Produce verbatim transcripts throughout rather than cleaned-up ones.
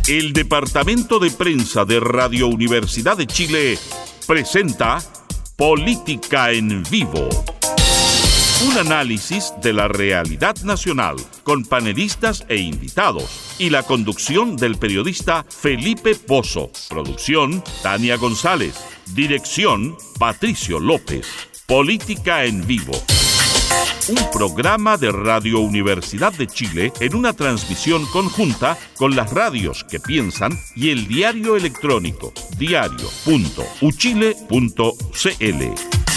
El Departamento de Prensa de Radio Universidad de Chile presenta Política en Vivo. Un análisis de la realidad nacional con panelistas e invitados y la conducción del periodista Felipe Pozo. Producción Tania González. Dirección Patricio López. Política en Vivo. Un programa de Radio Universidad de Chile en una transmisión conjunta con las radios que piensan y el diario electrónico diario punto u chile punto c l.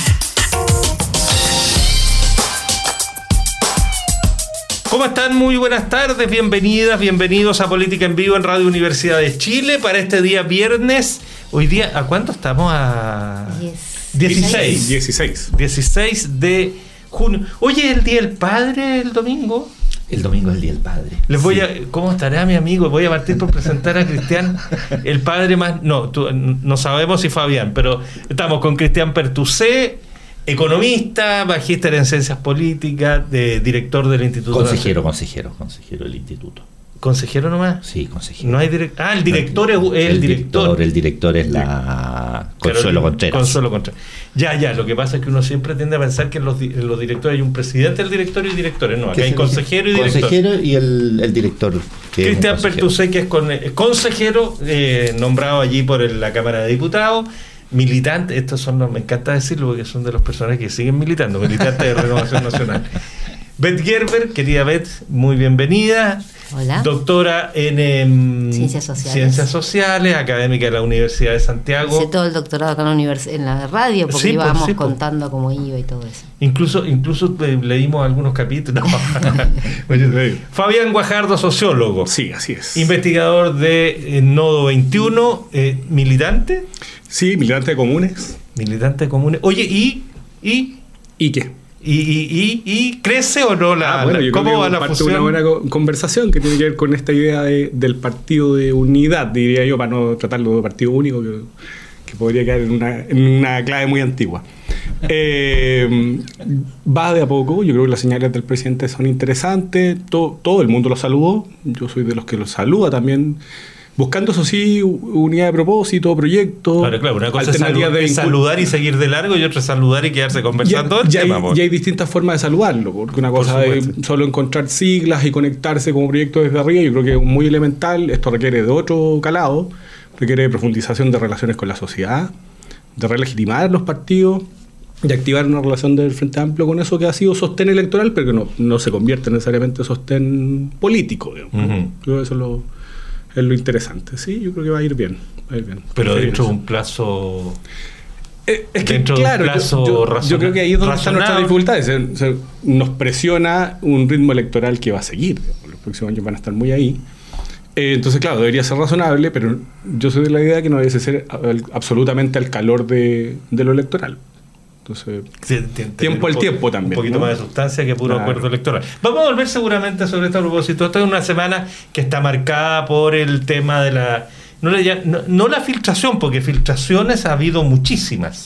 ¿Cómo están? Muy buenas tardes, bienvenidas, bienvenidos a Política en Vivo en Radio Universidad de Chile para este día viernes. Hoy día, ¿a cuánto estamos? A dieciséis. dieciséis. dieciséis de junio. Oye, ¿el Día del Padre el domingo? El domingo es el Día del Padre. Les voy sí. a, ¿Cómo estará mi amigo? Voy a partir por presentar a Cristian, el padre más... No, tú, no sabemos si Fabián, pero estamos con Cristian Pertusé, economista, magíster en ciencias políticas, de, director del Instituto Consejero, Nacional. consejero, consejero del instituto. ¿Consejero nomás? Sí, consejero. No hay direct... Ah, el director es el, el director. director. El director es la Consuelo Contreras. Consuelo Contreras. Ya, ya, lo que pasa es que uno siempre tiende a pensar que en los, en los directores hay un presidente del directorio y directores. No, acá hay consejero y director. Consejero y el, el director. Cristian Pertusé, que es con, consejero, eh, nombrado allí por el, la Cámara de Diputados. Militante, estos son los, me encanta decirlo porque son de los personajes que siguen militando, militante de Renovación Nacional. Beth Gerber, querida Beth, muy bienvenida. Hola. Doctora en eh, Ciencias Sociales. Ciencias Sociales, académica de la Universidad de Santiago. Hice todo el doctorado acá en la, univers- en la radio, porque sí, íbamos sí, contando cómo iba y todo eso. Incluso, incluso eh, leímos algunos capítulos. Fabián Guajardo, sociólogo. Sí, así es. Investigador de eh, Nodo veintiuno, eh, militante. Sí, militante de comunes. Militante de comunes. Oye, ¿y? ¿Y? ¿Y qué? ¿Y, y, y, y crece o no la, ah, bueno, la yo cómo creo que va la parte fusión? de una buena co- conversación que tiene que ver con esta idea de, del partido de unidad, diría yo, para no tratarlo de partido único, que, que podría quedar en una, en una clave muy antigua. Eh, va de a poco, yo creo que las señales del presidente son interesantes, todo, todo el mundo lo saludó, yo soy de los que lo saluda también. Buscando, eso sí, unidad de propósito, proyecto. Claro, claro, una cosa es, alternativas salud, de es saludar y seguir de largo y otra es saludar y quedarse conversando. Ya, ya, tema, hay, ya hay distintas formas de saludarlo, porque una cosa es solo encontrar siglas y conectarse como proyecto desde arriba, yo creo que es muy elemental. Esto requiere de otro calado, requiere de profundización de relaciones con la sociedad, de relegitimar los partidos, de activar una relación del Frente Amplio con eso que ha sido sostén electoral, pero que no, no se convierte necesariamente en sostén político. Digamos. Uh-huh. Creo que eso es lo... es lo interesante, sí, yo creo que va a ir bien. Va a ir bien. Pero dentro de un plazo... Eh, es que, dentro claro, de un plazo yo, yo, razonable, yo creo que ahí es donde están nuestras dificultades. Se, se, nos presiona un ritmo electoral que va a seguir. Los próximos años van a estar muy ahí. Eh, entonces, claro, debería ser razonable, pero yo soy de la idea que no debe ser al, absolutamente al calor de, de lo electoral. Entonces, sí, tiempo al tiempo también. Un poquito, ¿no?, más de sustancia que puro claro. acuerdo electoral. Vamos a volver seguramente sobre este propósito. Esta es una semana que está marcada por el tema de la... No, le, no, no la filtración, porque filtraciones ha habido muchísimas.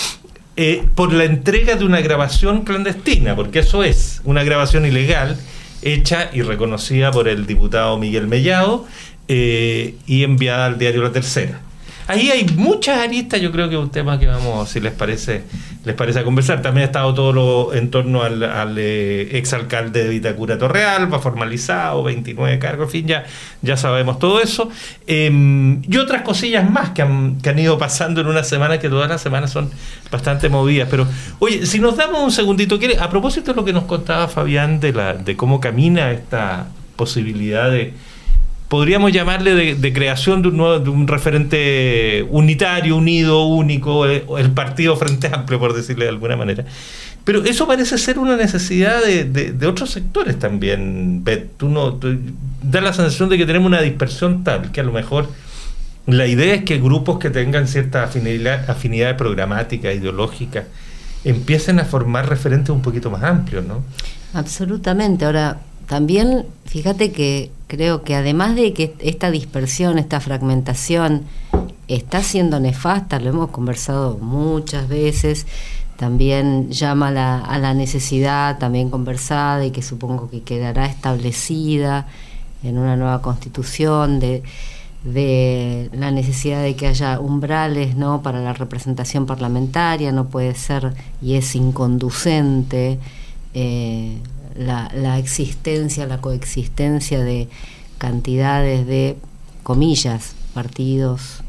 Eh, por la entrega de una grabación clandestina, porque eso es una grabación ilegal hecha y reconocida por el diputado Miguel Mellado eh, y enviada al diario La Tercera. Ahí hay muchas aristas, yo creo que es un tema que vamos, si les parece, les parece a conversar. También ha estado todo lo en torno al, al eh, exalcalde de Vitacura Torrealba, formalizado, veintinueve cargos, en fin, ya, ya sabemos todo eso. Eh, y otras cosillas más que han, que han ido pasando en una semana, que todas las semanas son bastante movidas. Pero, oye, si nos damos un segundito, ¿quiere? A propósito de lo que nos contaba Fabián de, la, de cómo camina esta posibilidad de... podríamos llamarle de, de creación de un, nuevo, de un referente unitario, unido, único, el, el partido Frente Amplio, por decirle de alguna manera. Pero eso parece ser una necesidad de, de, de otros sectores también, Beth. Tú no, tú, da la sensación de que tenemos una dispersión tal que a lo mejor la idea es que grupos que tengan cierta afinidad, afinidad programática, ideológica, empiecen a formar referentes un poquito más amplios, ¿no? Absolutamente. Ahora, también, fíjate que creo que además de que esta dispersión, esta fragmentación está siendo nefasta, lo hemos conversado muchas veces, también llama a la, a la necesidad también conversada y que supongo que quedará establecida en una nueva constitución de, de la necesidad de que haya umbrales, ¿no?, para la representación parlamentaria, no puede ser y es inconducente eh, la, la existencia, la coexistencia de cantidades de, comillas, partidos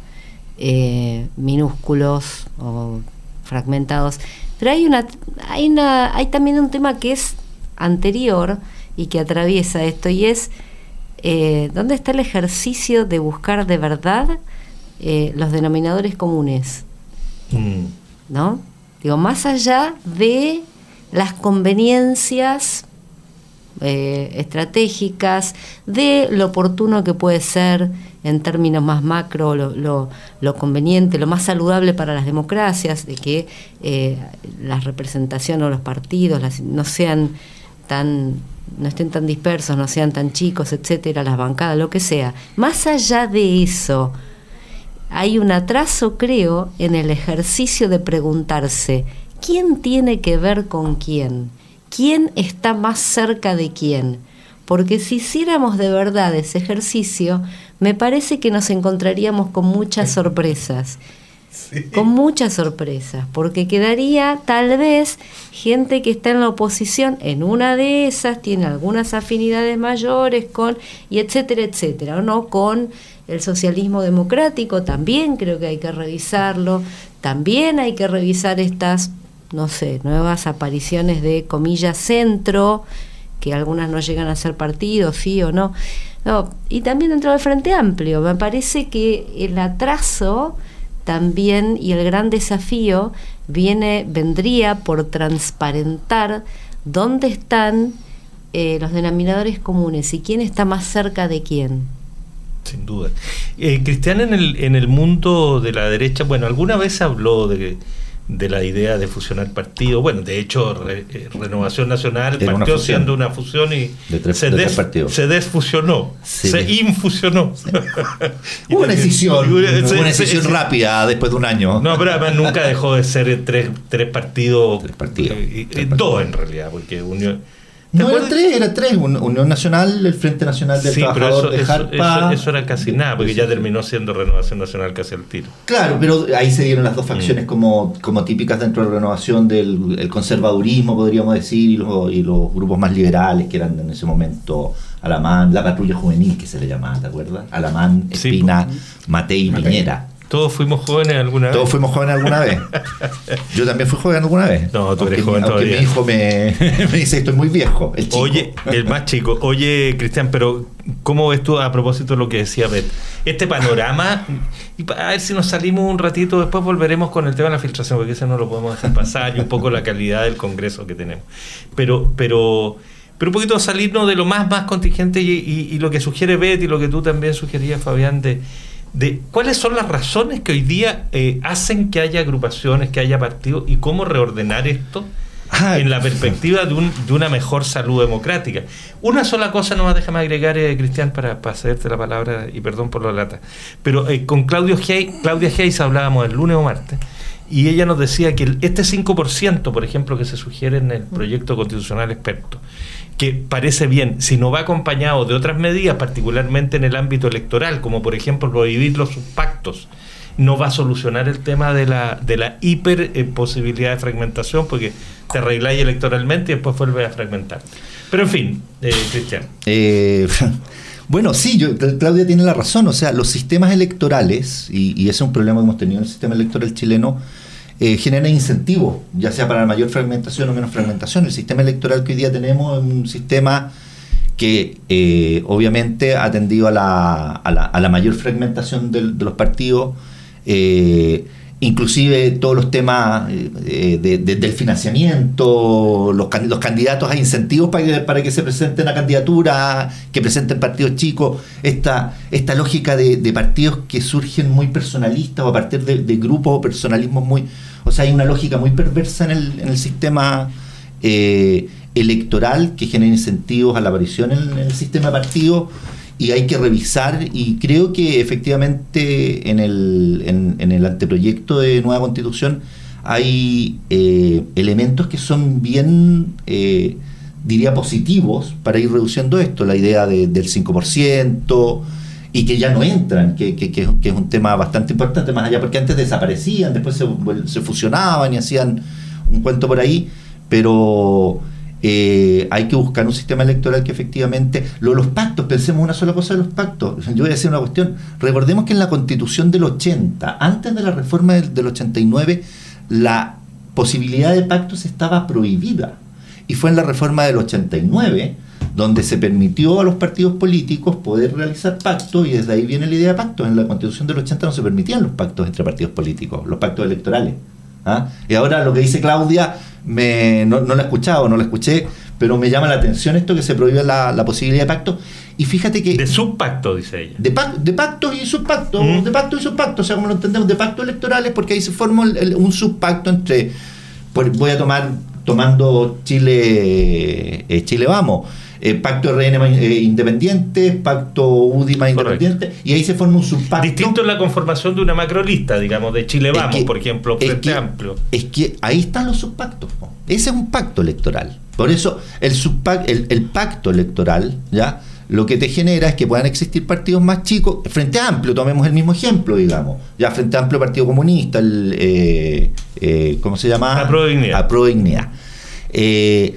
eh, minúsculos o fragmentados. Pero hay una, hay una, hay también un tema que es anterior y que atraviesa esto, y es eh, ¿dónde está el ejercicio de buscar de verdad eh, los denominadores comunes? Mm. ¿No? Digo, más allá de las conveniencias eh, estratégicas, de lo oportuno que puede ser en términos más macro, lo, lo, lo conveniente, lo más saludable para las democracias, de que eh, la representación o los partidos las, no sean tan, no estén tan dispersos, no sean tan chicos, etcétera, las bancadas, lo que sea. Más allá de eso, hay un atraso, creo, en el ejercicio de preguntarse ¿quién tiene que ver con quién? ¿Quién está más cerca de quién? Porque si hiciéramos de verdad ese ejercicio, me parece que nos encontraríamos con muchas sorpresas. Sí. Con muchas sorpresas, porque quedaría tal vez gente que está en la oposición, en una de esas tiene algunas afinidades mayores con, y etcétera, etcétera, ¿o no? Con el socialismo democrático también creo que hay que revisarlo, también hay que revisar estas, no sé, nuevas apariciones de comillas centro, que algunas no llegan a ser partidos, sí o no. No, y también dentro del Frente Amplio, me parece que el atraso también y el gran desafío viene vendría por transparentar dónde están eh, los denominadores comunes y quién está más cerca de quién. Sin duda. Eh, Cristian, en el, en el mundo de la derecha, bueno, alguna vez habló de, de la idea de fusionar partidos. Bueno, de hecho, re, eh, Renovación Nacional Era partió una siendo una fusión y de tres, se, de des, se desfusionó, sí. se infusionó. Sí. Hubo una decisión, una, una se, decisión se, rápida después de un año. No, pero además nunca dejó de ser tres, tres partidos. Tres partidos. Eh, tres eh, partidos. Dos en realidad, porque Unión. No, era tres, era tres, Unión Nacional, el Frente Nacional del sí, Trabajador pero eso, de Jarpa. Eso, eso era casi nada, porque ya terminó siendo Renovación Nacional casi al tiro. Claro, pero ahí se dieron las dos facciones mm. como, como típicas dentro de la renovación del el conservadurismo, podríamos decir, y los, y los grupos más liberales, que eran en ese momento Alamán, la patrulla juvenil que se le llamaba, ¿te acuerdas? Alamán, Espina, sí, Matei y Piñera. Todos fuimos jóvenes alguna vez. Todos fuimos jóvenes alguna vez. Yo también fui joven alguna vez. No, tú eres aunque joven mi, todavía. Mi hijo me, me dice estoy muy viejo. El chico. Oye, el más chico. Oye, Cristian, pero ¿cómo ves tú a propósito de lo que decía Beth? Este panorama, y a ver si nos salimos un ratito, después volveremos con el tema de la filtración, porque ese no lo podemos dejar pasar, y un poco la calidad del Congreso que tenemos. Pero, pero, pero un poquito salirnos de lo más, más contingente y, y, y lo que sugiere Beth y lo que tú también sugerías, Fabián, de de cuáles son las razones que hoy día eh, hacen que haya agrupaciones, que haya partidos, y cómo reordenar esto ah, en la perspectiva de, un, de una mejor salud democrática. Una sola cosa nomás, déjame agregar, eh, Cristian, para, para cederte la palabra, y perdón por la lata, pero eh, con Claudio Hey, Claudia Hayes hablábamos el lunes o martes, y ella nos decía que este cinco por ciento, por ejemplo, que se sugiere en el proyecto constitucional experto, que parece bien, si no va acompañado de otras medidas, particularmente en el ámbito electoral, como por ejemplo prohibir los subpactos, no va a solucionar el tema de la de la hiper eh, posibilidad de fragmentación, porque te arregláis electoralmente y después vuelves a fragmentarte. Pero en fin, eh, Cristian. Eh, bueno, sí, yo, Claudia tiene la razón. O sea, los sistemas electorales, y, y ese es un problema que hemos tenido en el sistema electoral chileno, Eh, genera incentivos, ya sea para la mayor fragmentación o menos fragmentación. El sistema electoral que hoy día tenemos es un sistema que eh, obviamente ha tendido a la, a la, a la mayor fragmentación del, de los partidos, eh, inclusive todos los temas eh, de, de, del financiamiento, los, los candidatos, hay incentivos para que, para que se presenten a candidatura, que presenten partidos chicos, esta, esta lógica de, de partidos que surgen muy personalistas o a partir de, de grupos o personalismos muy... O sea, hay una lógica muy perversa en el, en el sistema eh, electoral que genera incentivos a la aparición en, en el sistema de partidos, y hay que revisar, y creo que efectivamente en el, en, en el anteproyecto de nueva constitución hay eh, elementos que son bien, eh, diría, positivos para ir reduciendo esto, la idea de, del cinco por ciento, y que ya no entran, que, que, que, que es un tema bastante importante más allá, porque antes desaparecían, después se, se fusionaban y hacían un cuento por ahí, pero eh, hay que buscar un sistema electoral que efectivamente, lo, los pactos, pensemos una sola cosa de los pactos. Yo voy a decir una cuestión, recordemos que en la Constitución del ochenta, antes de la reforma del, del ochenta y nueve, la posibilidad de pactos estaba prohibida, y fue en la reforma del ochenta y nueve donde se permitió a los partidos políticos poder realizar pactos, y desde ahí viene la idea de pactos. En la Constitución del ochenta no se permitían los pactos entre partidos políticos, los pactos electorales. ¿Ah? Y ahora lo que dice Claudia, me, no, no la he escuchado, no la escuché, pero me llama la atención esto que se prohíbe la, la posibilidad de pacto. Y fíjate que... De subpacto, dice ella. De, pac, de pactos y subpactos, ¿Mm? de pactos y subpactos, o sea, como lo entendemos, de pactos electorales, porque ahí se forma el, el, un subpacto entre... Por, voy a tomar, tomando Chile, eh, Chile Vamos, eh, pacto R N eh, independiente, pacto U D I más independiente, correcto, y ahí se forma un subpacto. Distinto en la conformación de una macrolista, digamos, de Chile Vamos, que, por ejemplo, Frente que, Amplio. Es que ahí están los subpactos, ¿no? Ese es un pacto electoral. Por eso el, subpac, el, el pacto electoral, ¿ya?, lo que te genera es que puedan existir partidos más chicos. Frente Amplio, tomemos el mismo ejemplo, digamos. Ya Frente Amplio, Partido Comunista, el, eh, eh, ¿cómo se llama? Apruebo Dignidad. Apruebo Dignidad. Eh,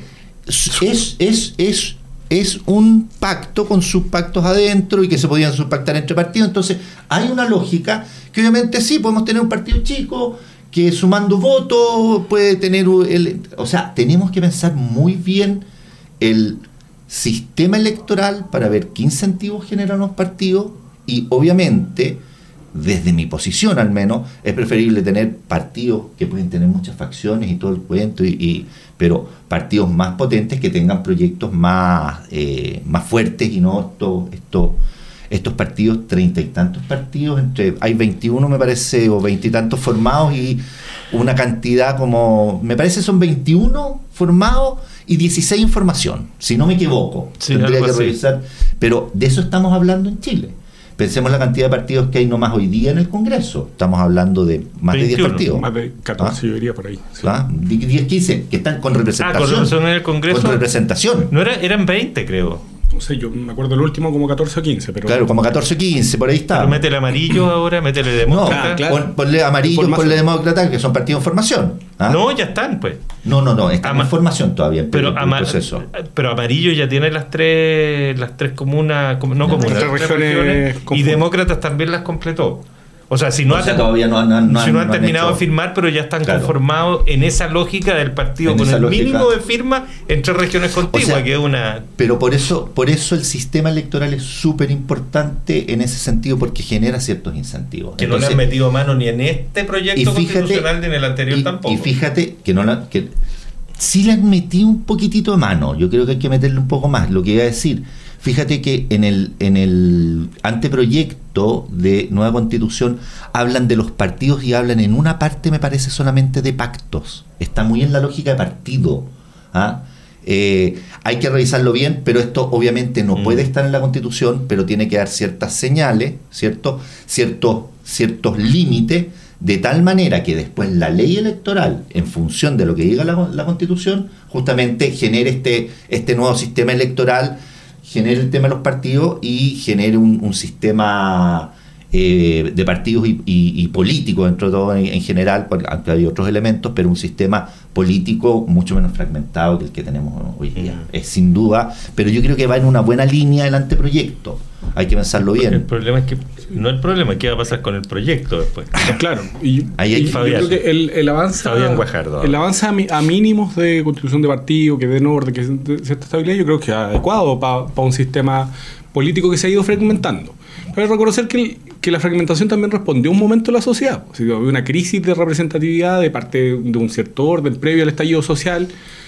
es, es, es, es un pacto con subpactos adentro y que se podían subpactar entre partidos. Entonces, hay una lógica que obviamente sí, podemos tener un partido chico que sumando votos puede tener... El, o sea, tenemos que pensar muy bien el sistema electoral para ver qué incentivos generan los partidos, y obviamente, desde mi posición al menos, es preferible tener partidos que pueden tener muchas facciones y todo el cuento, y, y, pero partidos más potentes que tengan proyectos más, eh, más fuertes, y no estos, estos, estos partidos, treinta y tantos partidos, entre hay veintiuno me parece, o veintitantos formados, y una cantidad como, me parece son veintiuno formados y dieciséis en formación, si no me equivoco. Sí, tendría que así. revisar, pero de eso estamos hablando en Chile. Pensemos la cantidad de partidos que hay nomás hoy día en el Congreso. Estamos hablando de más de diez partidos. Más de catorce, ¿Ah? Yo diría por ahí. Sí. ¿Ah? diez, quince, que están con representación. Ah, con representación en el Congreso. Con representación. No era, eran veinte, creo. No sé, yo me acuerdo el último como catorce o quince, pero... Claro, como catorce o quince, por ahí está. Pero métele amarillo ahora, métele No, demócrata. Ah, claro. pon, ponle amarillo, Formación. ponle demócrata, que son partidos en formación. ¿Ah? No, ya están, pues. no, no, no, están Ama- en formación todavía, en Pero, el ama- proceso. pero amarillo ya tiene las tres las tres comunas, com- no Las comunas, tres las tres regiones regiones, y conjuntas. demócratas también las completó. O sea, si no, O han, sea, todavía no han- no han- no si no han han terminado hecho- de firmar, pero ya están Claro. conformados en esa lógica del partido En con esa el lógica. mínimo de firmas en tres regiones contiguas, O sea, que es una... Pero por eso, por eso el sistema electoral es súper importante en ese sentido, porque genera ciertos incentivos. Que no le Entonces, han metido mano ni en este proyecto y fíjate- constitucional ni en el anterior y, tampoco. y fíjate que no la, que sí le han metido un poquitito de mano. Yo creo que hay que meterle un poco más. Lo que iba a decir, fíjate que en el, en el anteproyecto de nueva constitución hablan de los partidos y hablan en una parte, me parece, solamente de pactos. Está muy en la lógica de partido. ¿Ah? Eh, hay que revisarlo bien, pero esto obviamente no Mm. puede estar en la Constitución, pero tiene que dar ciertas señales, ¿cierto? Ciertos, ciertos límites, de tal manera que después la ley electoral, en función de lo que diga la, la Constitución, justamente genere este, este nuevo sistema electoral, genere el tema de los partidos y genere un, un sistema eh, de partidos y, y, y político dentro de todo en, en general, porque aunque hay otros elementos, pero un sistema político mucho menos fragmentado que el que tenemos hoy día. Mm. Es sin duda, pero yo creo que va en una buena línea el anteproyecto. Hay que pensarlo bien. El problema es que no el problema es qué va a pasar con el proyecto después. Claro, y, Ahí hay y yo Fabián. creo que el, el avance Fabián Guajardo. el avance a, mi- a mínimos de constitución de partido, que den orden, que de cierta estabilidad, yo creo que es adecuado para un sistema político que se ha ido fragmentando. Pero reconocer que, el- que la fragmentación también respondió a un momento de la sociedad. O sea, había una crisis de representatividad de parte de un cierto orden previo al estallido social,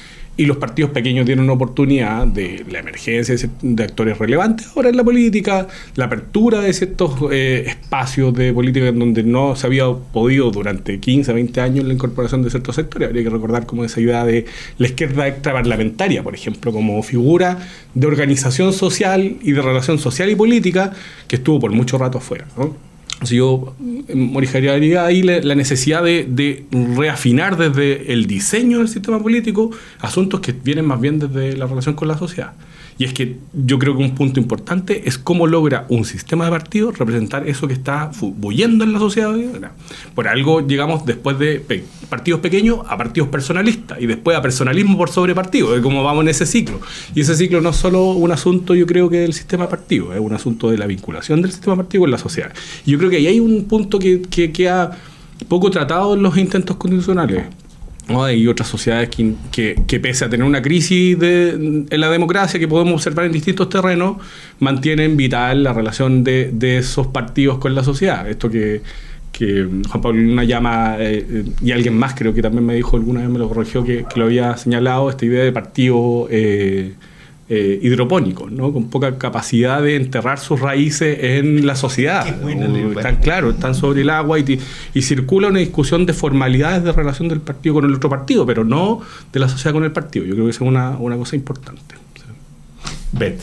y los partidos pequeños tienen una oportunidad de la emergencia de, de actores relevantes ahora en la política, la apertura de ciertos eh, espacios de política en donde no se había podido durante quince, veinte años la incorporación de ciertos sectores. Habría que recordar como esa idea de la izquierda extraparlamentaria, por ejemplo, como figura de organización social y de relación social y política que estuvo por mucho rato afuera, ¿no? O sea, yo morijaría ahí la, la necesidad de, de reafinar desde el diseño del sistema político asuntos que vienen más bien desde la relación con la sociedad. Y es que yo creo que un punto importante es cómo logra un sistema de partidos representar eso que está bulliendo en la sociedad. Por algo llegamos después de pe- partidos pequeños a partidos personalistas y después a personalismo por sobre partidos, es como vamos en ese ciclo. Y ese ciclo no es solo un asunto, yo creo que del sistema de partidos, es un asunto de la vinculación del sistema de partidos con la sociedad. Y yo creo que ahí hay un punto que, que queda poco tratado en los intentos constitucionales. ¿No? Hay otras sociedades que, que, que pese a tener una crisis de, en la democracia que podemos observar en distintos terrenos, mantienen vital la relación de, de esos partidos con la sociedad. Esto que, que Juan Pablo Luna llama, eh, y alguien más creo que también me dijo, alguna vez me lo corrigió, que, que lo había señalado, esta idea de partido eh, eh, hidropónico, ¿no? Con poca capacidad de enterrar sus raíces en la sociedad. ¿No? Están claro, están sobre el agua y, y circula una discusión de formalidades de relación del partido con el otro partido, pero no de la sociedad con el partido. Yo creo que esa es una, una cosa importante. Beth,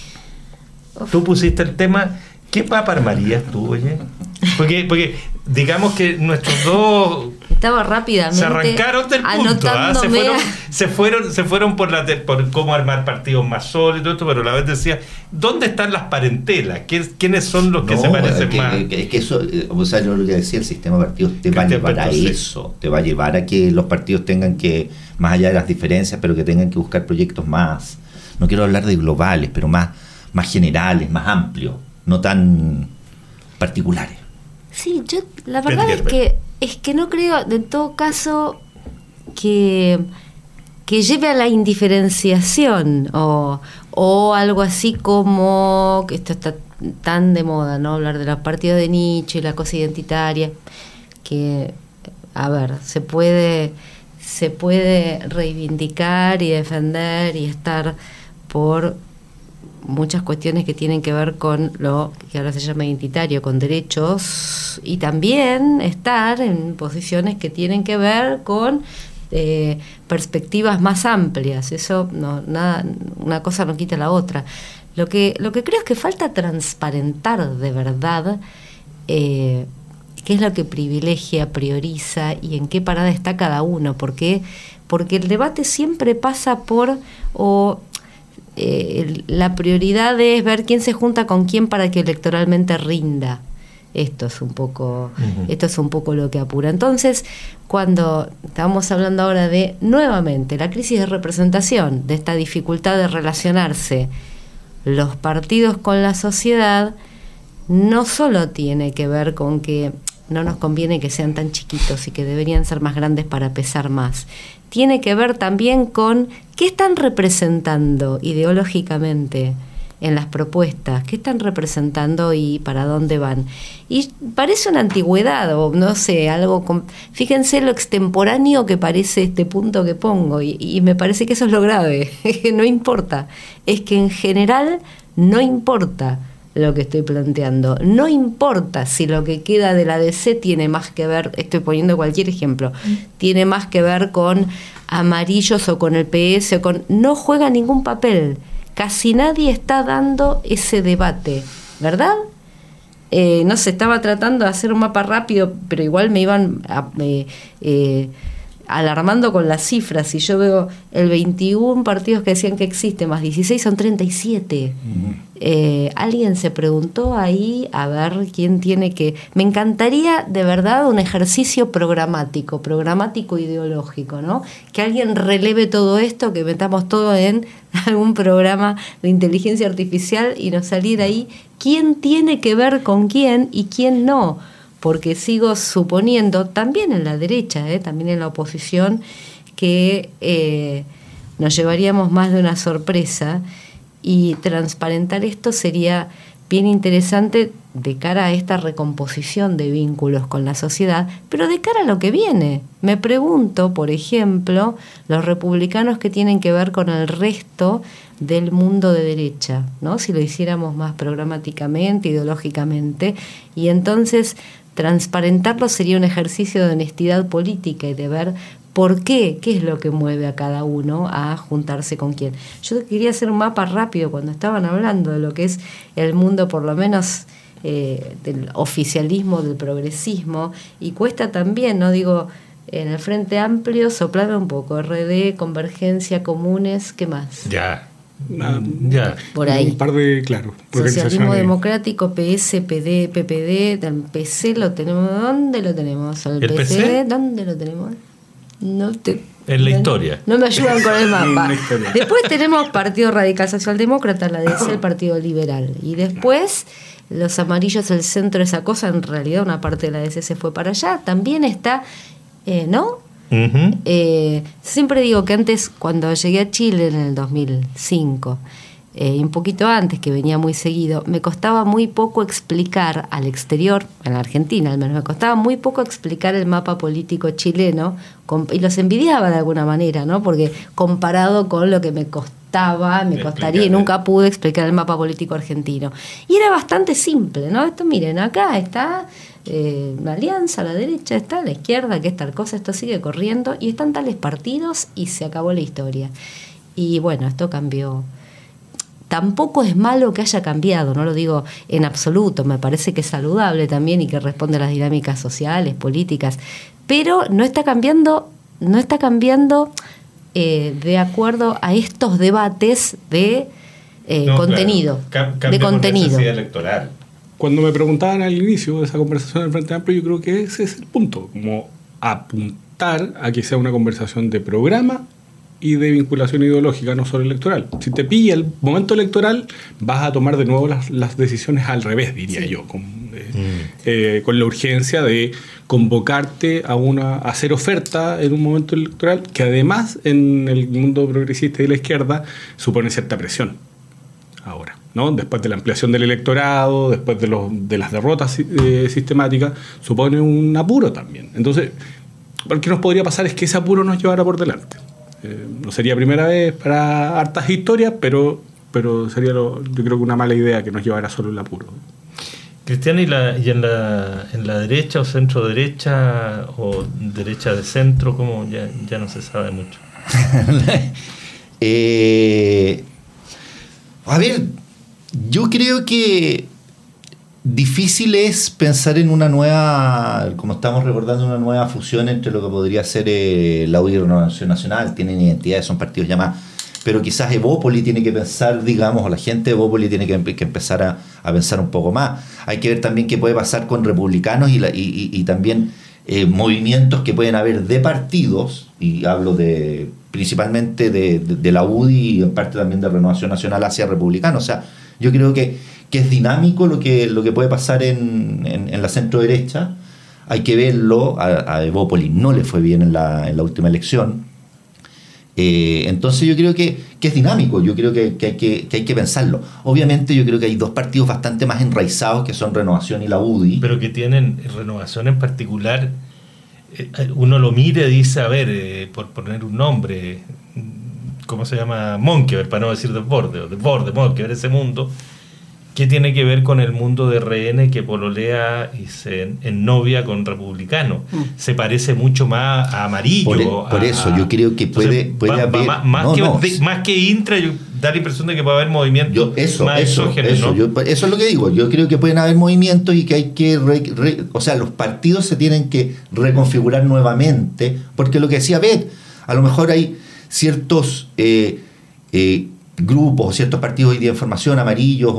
tú pusiste el tema. ¿Qué papa armarías tú, oye? Porque, porque digamos que nuestros dos estaba rápidamente se arrancaron del punto, ¿ah? se fueron, se fueron, se fueron por la por cómo armar partidos más sólidos y todo esto, pero a la vez decía, ¿dónde están las parentelas? ¿Quiénes son los que no, se parecen que, más? Es que eso, o sea, yo lo que decía, el sistema de partidos te va a llevar a eso, te va a llevar a que los partidos tengan que, más allá de las diferencias, pero que tengan que buscar proyectos más, no quiero hablar de globales, pero más, más generales, más amplios, no tan particulares. Sí, yo la verdad es que es que no creo, en todo caso, que que lleve a la indiferenciación o, o algo así como, que esto está tan de moda, ¿no? Hablar de los partidos de nicho y la cosa identitaria, que, a ver, se puede se puede reivindicar y defender y estar por muchas cuestiones que tienen que ver con lo que ahora se llama identitario, con derechos, y también estar en posiciones que tienen que ver con eh, perspectivas más amplias. Eso no, nada, una cosa no quita la otra. Lo que, lo que creo es que falta transparentar de verdad eh, qué es lo que privilegia, prioriza y en qué parada está cada uno, porque, porque el debate siempre pasa por o Eh, la prioridad es ver quién se junta con quién para que electoralmente rinda. Esto es un poco, uh-huh. esto es un poco lo que apura. Entonces, cuando estábamos hablando ahora de, nuevamente, la crisis de representación, de esta dificultad de relacionarse los partidos con la sociedad, no solo tiene que ver con que no nos conviene que sean tan chiquitos y que deberían ser más grandes para pesar más. Tiene que ver también con qué están representando ideológicamente en las propuestas, qué están representando y para dónde van. Y parece una antigüedad o no sé, algo con, fíjense lo extemporáneo que parece este punto que pongo y, y me parece que eso es lo grave, no importa, es que en general no importa lo que estoy planteando. No importa si lo que queda de la D C tiene más que ver, estoy poniendo cualquier ejemplo, mm. tiene más que ver con amarillos o con el P S o con, no juega ningún papel. Casi nadie está dando ese debate, ¿verdad? Eh, no se estaba tratando de hacer un mapa rápido, pero igual me iban a, eh, eh, alarmando con las cifras. Si yo veo el veintiún partidos que decían que existe, más dieciséis son treinta y siete. Uh-huh. Eh, alguien se preguntó ahí a ver quién tiene que... Me encantaría de verdad un ejercicio programático, programático ideológico, ¿no? Que alguien releve todo esto, que metamos todo en algún programa de inteligencia artificial y nos saliera ahí quién tiene que ver con quién y quién no. Porque sigo suponiendo, también en la derecha, eh, también en la oposición, que eh, nos llevaríamos más de una sorpresa, y transparentar esto sería bien interesante de cara a esta recomposición de vínculos con la sociedad, pero de cara a lo que viene. Me pregunto, por ejemplo, los republicanos que tienen que ver con el resto del mundo de derecha, ¿no? Si lo hiciéramos más programáticamente, ideológicamente, y entonces transparentarlo sería un ejercicio de honestidad política y de ver por qué, qué es lo que mueve a cada uno a juntarse con quién. Yo quería hacer un mapa rápido cuando estaban hablando de lo que es el mundo, por lo menos eh, del oficialismo, del progresismo, y cuesta también, no digo, en el Frente Amplio, soplame un poco, R D, Convergencia, Comunes, ¿qué más? Ya. Ah, ya. Por ahí. Un par de, claro. Socialismo Democrático, P S, P D, P P D, el P C lo tenemos. ¿Dónde lo tenemos? ¿El, ¿El P C? P C? ¿Dónde lo tenemos? No te, en la no, historia. No me ayudan con el mapa. Después tenemos Partido Radical Socialdemócrata, la D C, el Partido Liberal. Y después los amarillos, el centro, esa cosa, en realidad una parte de la D C se fue para allá. También está, eh, ¿no? Uh-huh. Eh, siempre digo que antes, cuando llegué a Chile en el dos mil cinco, eh, un poquito antes, que venía muy seguido, me costaba muy poco explicar al exterior, en la Argentina al menos, me costaba muy poco explicar el mapa político chileno, y los envidiaba de alguna manera, ¿no? Porque comparado con lo que me costaba, me costaría, y nunca pude explicar el mapa político argentino. Y era bastante simple, ¿no? Esto, miren, acá está eh, una alianza, a la derecha está, a la izquierda, que es tal cosa, esto sigue corriendo, y están tales partidos, y se acabó la historia. Y bueno, esto cambió. Tampoco es malo que haya cambiado, no lo digo en absoluto, me parece que es saludable también y que responde a las dinámicas sociales, políticas, pero no está cambiando, no está cambiando eh, de acuerdo a estos debates de eh, no, contenido, claro. Cam- de contenido electoral. Cuando me preguntaban al inicio de esa conversación del Frente Amplio, yo creo que ese es el punto, como apuntar a que sea una conversación de programa y de vinculación ideológica, no solo electoral. Si te pilla el momento electoral, vas a tomar de nuevo las, las decisiones al revés, diría sí. yo, con, eh, mm. eh, con la urgencia de convocarte a, una, a hacer oferta en un momento electoral que además en el mundo progresista y de la izquierda supone cierta presión ahora, ¿no? Después de la ampliación del electorado, después de, los, de las derrotas eh, sistemáticas, supone un apuro también. Entonces, lo que nos podría pasar es que ese apuro nos llevara por delante. Eh, no sería primera vez para hartas historias, pero, pero sería lo, yo creo que una mala idea que nos llevara solo el apuro. Cristian, ¿y, la, y en, la, en la derecha o centro derecha o derecha de centro, como ya, ya no se sabe mucho? eh, a ver, yo creo que difícil es pensar en una nueva, como estamos recordando, una nueva fusión entre lo que podría ser eh, la U D y Renovación Nacional. Tienen identidades, son partidos ya más, pero quizás Evópoli tiene que pensar, digamos, o la gente de Evópoli tiene que, que empezar a, a pensar un poco más. Hay que ver también qué puede pasar con republicanos y, la, y, y, y también eh, movimientos que pueden haber de partidos, y hablo de principalmente de, de, de la U D y en parte también de Renovación Nacional hacia republicanos. O sea, yo creo que que es dinámico lo que, lo que puede pasar en, en, en la centro derecha. Hay que verlo. A, a Evópoli no le fue bien en la, en la última elección. Eh, entonces yo creo que, que es dinámico, yo creo que, que, hay que, que hay que pensarlo. Obviamente yo creo que hay dos partidos bastante más enraizados, que son Renovación y la U D I. Pero que tienen Renovación en particular, eh, uno lo mira y dice, a ver, eh, por poner un nombre, ¿cómo se llama? Monkever, para no decir Desborde, o Desborde, Monkever, ese mundo. ¿Qué tiene que ver con el mundo de R N que pololea y se ennovia con republicano? Mm. Se parece mucho más a Amarillo. Por, a, por eso, yo creo que puede, entonces, puede va, haber... Va, más, no, que, no. de, más que intra, yo, da la impresión de que puede haber movimientos yo, eso, más eso, exógenos, eso, ¿no? yo, eso es lo que digo. Yo creo que pueden haber movimientos y que hay que... Re, re, o sea, los partidos se tienen que reconfigurar nuevamente, porque lo que decía Beth, a lo mejor hay ciertos... Eh, eh, grupos o ciertos partidos hoy día en formación, amarillos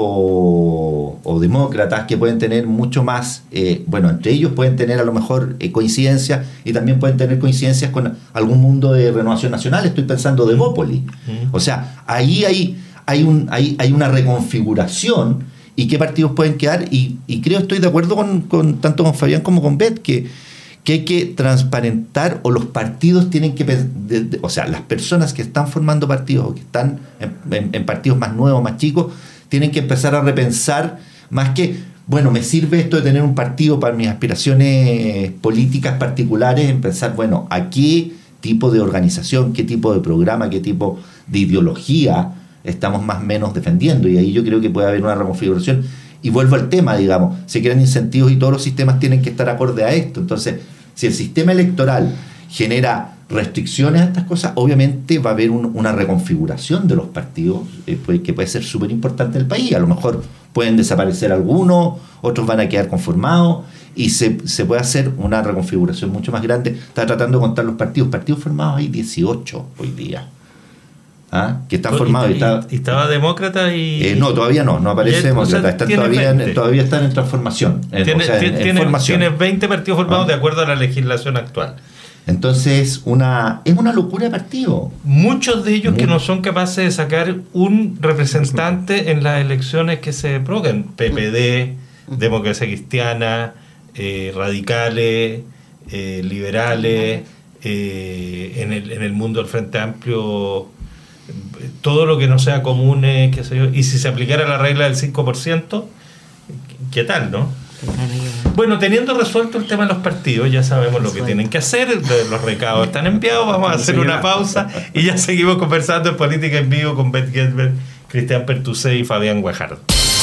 o, o demócratas, que pueden tener mucho más, eh, bueno, entre ellos pueden tener a lo mejor eh, coincidencias y también pueden tener coincidencias con algún mundo de Renovación Nacional. Estoy pensando de Evópoli. Mm. O sea, ahí hay, hay, un, hay, hay una reconfiguración y qué partidos pueden quedar, y, y creo, estoy de acuerdo con, con tanto con Fabián como con Beth, que que hay que transparentar, o los partidos tienen que, de, de, o sea, las personas que están formando partidos o que están en, en, en partidos más nuevos, más chicos, tienen que empezar a repensar, más que, bueno, me sirve esto de tener un partido para mis aspiraciones políticas particulares, en pensar, bueno, ¿a qué tipo de organización, qué tipo de programa, qué tipo de ideología estamos más o menos defendiendo? Y ahí yo creo que puede haber una reconfiguración. Y vuelvo al tema, digamos, se crean incentivos y todos los sistemas tienen que estar acorde a esto. Entonces, si el sistema electoral genera restricciones a estas cosas, obviamente va a haber un, una reconfiguración de los partidos eh, que puede ser súper importante en el país. A lo mejor pueden desaparecer algunos, otros van a quedar conformados y se, se puede hacer una reconfiguración mucho más grande. Está tratando de contar los partidos. Partidos formados hay dieciocho hoy día. ¿ah? Que están formados. ¿Y, y, está, y estaba demócrata y...? Eh, no, todavía no, no aparece demócrata. O sea, están todavía, en, todavía están en transformación. En, tiene, o sea, en, tiene, en formación. Tiene veinte partidos formados, ¿ah? de acuerdo a la legislación actual. Entonces, una es una locura de partido. Muchos de ellos Muy... que no son capaces de sacar un representante en las elecciones que se provoquen. P P D, Democracia Cristiana, eh, radicales, eh, liberales, eh, en, el, en el mundo del Frente Amplio, todo lo que no sea común, qué sé yo. Y si se aplicara la regla del cinco por ciento, ¿qué tal, no? Bueno, teniendo resuelto el tema de los partidos, ya sabemos lo que tienen que hacer, los recados están enviados, vamos a hacer una pausa y ya seguimos conversando en Política en Vivo con Beth Gerber, Cristian Pertusé y Fabián Guajardo.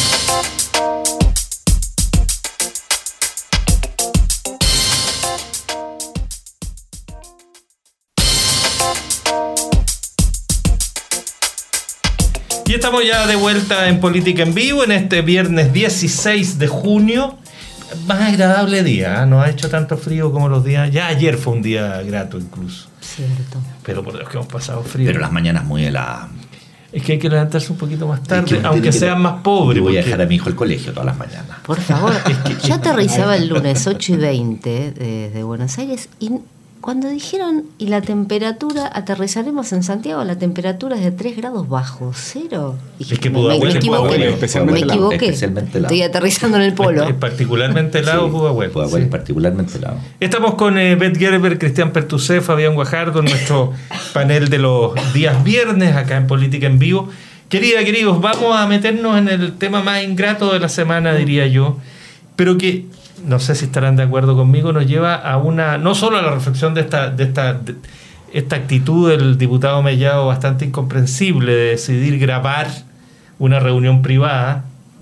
Y estamos ya de vuelta en Política en Vivo en este viernes dieciséis de junio. Más agradable día, ¿eh? No ha hecho tanto frío como los días. Ya ayer fue un día grato incluso. Cierto. Pero por Dios que hemos pasado frío. Pero las mañanas muy heladas. Es que hay que levantarse un poquito más tarde, es que aunque sean que, más pobres. Yo voy porque... a dejar a mi hijo al colegio todas las mañanas. Por favor, yo aterrizaba el lunes ocho y veinte desde Buenos Aires y cuando dijeron, y la temperatura, aterrizaremos en Santiago, la temperatura es de tres grados bajo cero. Dije, es que me, me, me equivoqué, me equivoqué. Estoy aterrizando en el polo. Es particularmente helado, sí, Pudahuel. Pudahuel sí. es particularmente helado. Estamos con eh, Beth Gerber, Cristian Pertusé, Fabián Guajardo, en nuestro panel de los días viernes, acá en Política en Vivo. Querida, queridos, vamos a meternos en el tema más ingrato de la semana, diría yo, pero que... no sé si estarán de acuerdo conmigo, nos lleva a una, no solo a la reflexión de esta, de esta, de esta actitud del diputado Mellado bastante incomprensible de decidir grabar una reunión privada,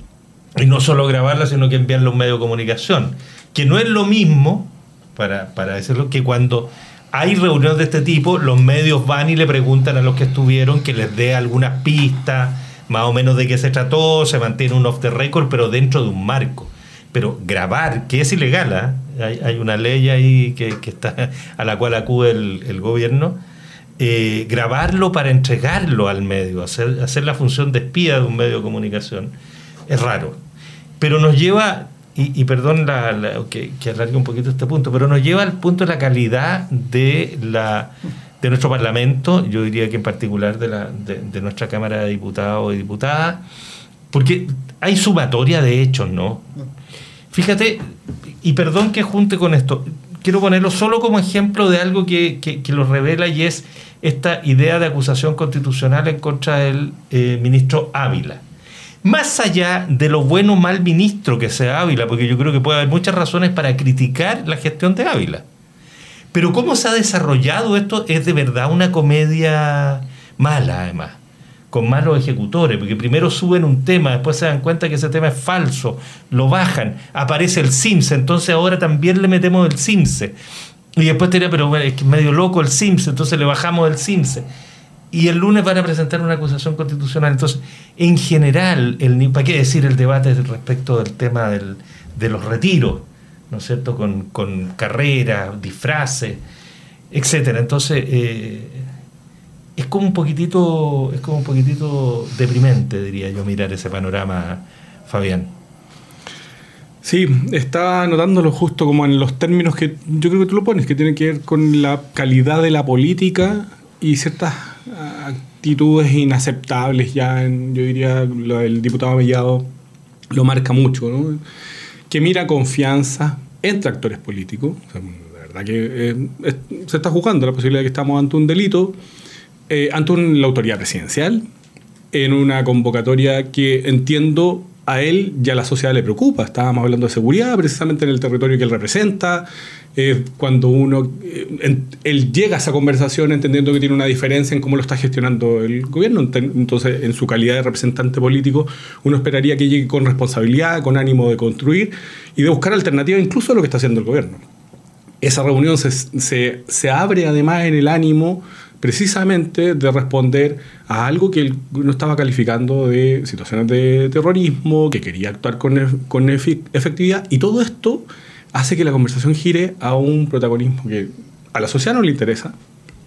y no solo grabarla, sino que enviarla a un medio de comunicación, que no es lo mismo, para, para decirlo, que cuando hay reuniones de este tipo, los medios van y le preguntan a los que estuvieron que les dé algunas pistas, más o menos de qué se trató, se mantiene un off the record, pero dentro de un marco. Pero grabar, que es ilegal, ¿eh? hay, hay una ley ahí que, que está, a la cual acude el, el gobierno, eh, grabarlo para entregarlo al medio, hacer, hacer la función de espía de un medio de comunicación, es raro. Pero nos lleva, y, y perdón la, la, que, que alargue un poquito este punto, pero nos lleva al punto de la calidad de, la, de nuestro Parlamento, yo diría que en particular de, la, de, de nuestra Cámara de Diputados y Diputadas, porque hay sumatoria de hechos, ¿no? Fíjate, y perdón que junte con esto, quiero ponerlo solo como ejemplo de algo que, que, que lo revela, y es esta idea de acusación constitucional en contra del eh, ministro Ávila. Más allá de lo bueno o mal ministro que sea Ávila, porque yo creo que puede haber muchas razones para criticar la gestión de Ávila, pero cómo se ha desarrollado esto es de verdad una comedia mala, además, con malos ejecutores, porque primero suben un tema, después se dan cuenta que ese tema es falso, lo bajan, aparece el CIMSE, entonces ahora también le metemos el CIMSE, y después te dirá, pero bueno, es que es medio loco el CIMSE, entonces le bajamos el CIMSE, y el lunes van a presentar una acusación constitucional. Entonces, en general, el, ¿para qué decir el debate respecto del tema del, de los retiros, ¿no es cierto?, con, con carreras, disfraces, etcétera? Entonces, eh, es como un poquitito, es como un poquitito deprimente, diría yo, mirar ese panorama, Fabián. Sí, estaba notándolo justo como en los términos que yo creo que tú lo pones, que tienen que ver con la calidad de la política y ciertas actitudes inaceptables. Ya en, yo diría, lo del diputado Mellado lo marca mucho, ¿no? Que mira confianza entre actores políticos. O sea, la verdad que eh, es, se está jugando la posibilidad de que estamos ante un delito, eh, ante un, la autoridad presidencial, en una convocatoria que entiendo a él ya a la sociedad le preocupa. Estábamos hablando de seguridad precisamente en el territorio que él representa. Eh, cuando uno eh, en, él llega a esa conversación entendiendo que tiene una diferencia en cómo lo está gestionando el gobierno, entonces en su calidad de representante político uno esperaría que llegue con responsabilidad, con ánimo de construir y de buscar alternativas incluso a lo que está haciendo el gobierno. Esa reunión se, se, se abre además en el ánimo precisamente de responder a algo que él no estaba calificando de situaciones de terrorismo, que quería actuar con, con efectividad, y todo esto hace que la conversación gire a un protagonismo que a la sociedad no le interesa,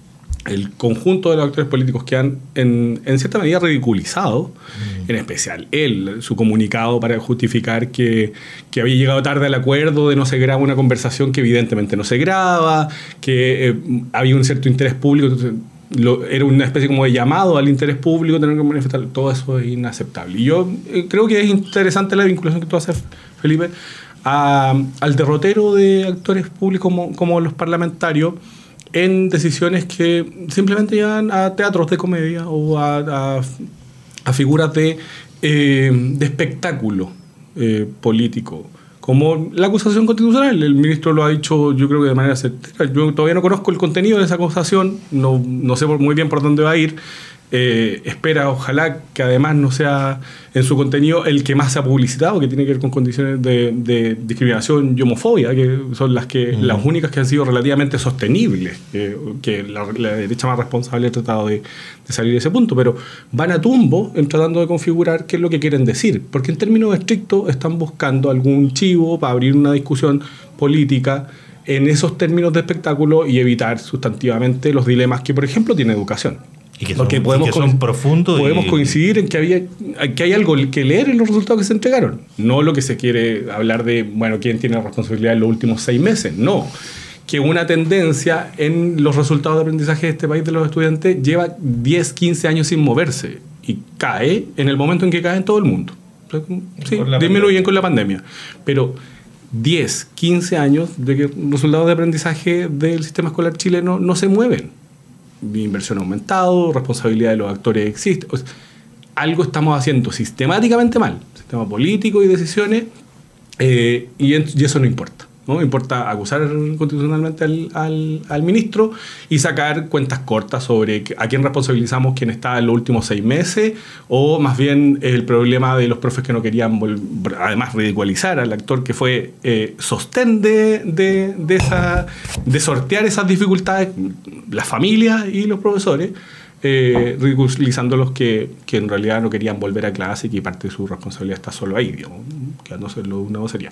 el conjunto de los actores políticos que han en, en cierta medida ridiculizado, mm. en especial él, su comunicado para justificar que, que había llegado tarde al acuerdo de no se graba una conversación que evidentemente no se graba, que eh, había un cierto interés público, entonces, lo, era una especie como de llamado al interés público tener que manifestar. Todo eso es inaceptable. Y yo eh, creo que es interesante la vinculación que tú haces, Felipe, a, al derrotero de actores públicos como, como los parlamentarios en decisiones que simplemente llevan a teatros de comedia o a, a, a figuras de, eh, de espectáculo eh, político, como la acusación constitucional. El ministro lo ha dicho, yo creo que de manera certera. Yo todavía no conozco el contenido de esa acusación, no, no sé muy bien por dónde va a ir. Eh, espera, ojalá que además no sea en su contenido el que más se ha publicitado, que tiene que ver con condiciones de, de discriminación y homofobia, que son las que mm. las únicas que han sido relativamente sostenibles, eh, que la, la derecha más responsable ha tratado de, de salir de ese punto, pero van a tumbo en tratando de configurar qué es lo que quieren decir, porque en términos estrictos están buscando algún chivo para abrir una discusión política en esos términos de espectáculo y evitar sustantivamente los dilemas que, por ejemplo, tiene educación. Y que son, Porque podemos, y que son co- profundos. Podemos y... coincidir en que había que hay algo que leer en los resultados que se entregaron. No lo que se quiere hablar de, bueno, quién tiene la responsabilidad en los últimos seis meses. No. Que una tendencia en los resultados de aprendizaje de este país de los estudiantes lleva diez, quince años sin moverse. Y cae en el momento en que cae en todo el mundo. Sí, disminuyen con la pandemia. Pero diez, quince años de que resultados de aprendizaje del sistema escolar chileno no se mueven. Inversión ha aumentado, responsabilidad de los actores existe. O sea, algo estamos haciendo sistemáticamente mal, sistema político y decisiones, eh, y, en, y eso no importa. ¿no? Importa acusar constitucionalmente al, al, al ministro y sacar cuentas cortas sobre a quién responsabilizamos quién está en los últimos seis meses, o más bien el problema de los profes que no querían vol- además ridiculizar al actor que fue eh, sostén de, de, de, esa, de sortear esas dificultades, las familias y los profesores, eh, ridiculizándolos que, que en realidad no querían volver a clase y que parte de su responsabilidad está solo ahí, digamos, quedándose en una vocería.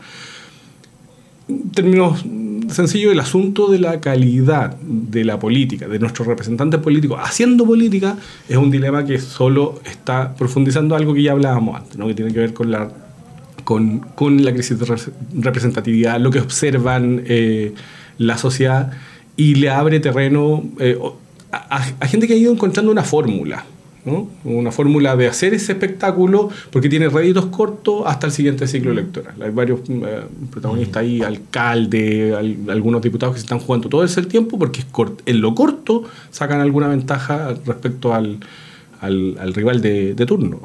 En términos sencillos, el asunto de la calidad de la política, de nuestros representantes políticos haciendo política, es un dilema que solo está profundizando algo que ya hablábamos antes, ¿no? Que tiene que ver con la, con, con la crisis de representatividad, lo que observan eh, la sociedad, y le abre terreno eh, a, a gente que ha ido encontrando una fórmula, ¿no? Una fórmula de hacer ese espectáculo porque tiene réditos cortos hasta el siguiente ciclo electoral. Hay varios eh, protagonistas ahí, alcaldes, al, algunos diputados que se están jugando todo ese tiempo porque es cort- en lo corto sacan alguna ventaja respecto al, al, al rival de, de turno.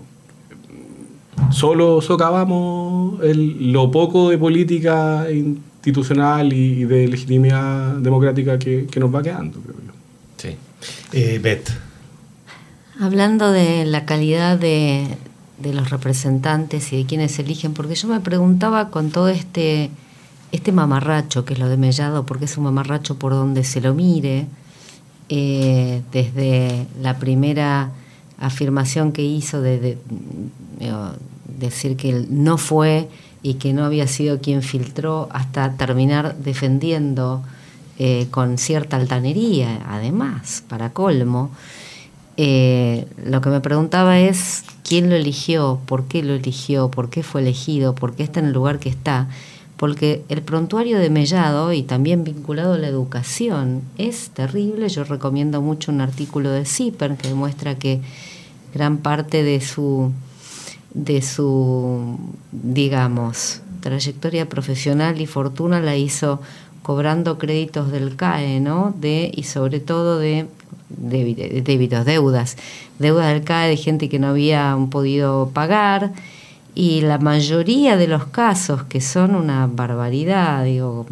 Solo socavamos el, lo poco de política institucional y, y de legitimidad democrática que, que nos va quedando, creo yo. Sí. Eh, Beth. Hablando de la calidad de, de los representantes y de quienes eligen, porque yo me preguntaba con todo este, este mamarracho que es lo de Mellado, porque es un mamarracho por donde se lo mire, eh, desde la primera afirmación que hizo de, de, de decir que él no fue y que no había sido quien filtró, hasta terminar defendiendo eh, con cierta altanería, además, para colmo. Eh, lo que me preguntaba es quién lo eligió, por qué lo eligió, por qué fue elegido, por qué está en el lugar que está, porque el prontuario de Mellado, y también vinculado a la educación, es terrible. Yo recomiendo mucho un artículo de CIPER que demuestra que gran parte de su, de su, digamos, trayectoria profesional y fortuna la hizo cobrando créditos del C A E, ¿no? De, y sobre todo de débitos, deudas, deudas del C A E de gente que no había podido pagar, y la mayoría de los casos, que son una barbaridad, digo,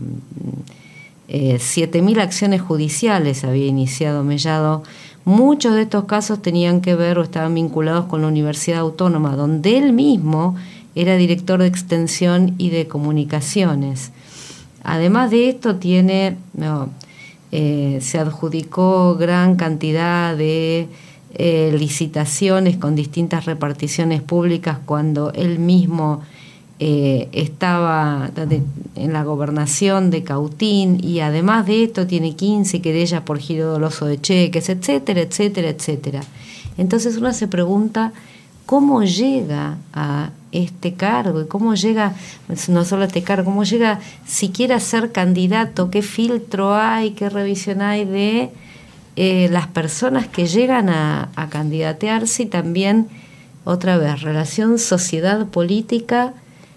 eh, siete mil acciones judiciales había iniciado Mellado, muchos de estos casos tenían que ver o estaban vinculados con la Universidad Autónoma, donde él mismo era director de extensión y de comunicaciones. Además de esto tiene... No, Eh, se adjudicó gran cantidad de eh, licitaciones con distintas reparticiones públicas cuando él mismo eh, estaba en la gobernación de Cautín y además de esto tiene quince querellas por giro doloso de cheques, etcétera, etcétera, etcétera. Entonces uno se pregunta cómo llega a este cargo y cómo llega, no solo a este cargo, cómo llega siquiera a ser candidato, qué filtro hay, qué revisión hay de eh, las personas que llegan a, a candidatearse y también, otra vez, relación sociedad-política.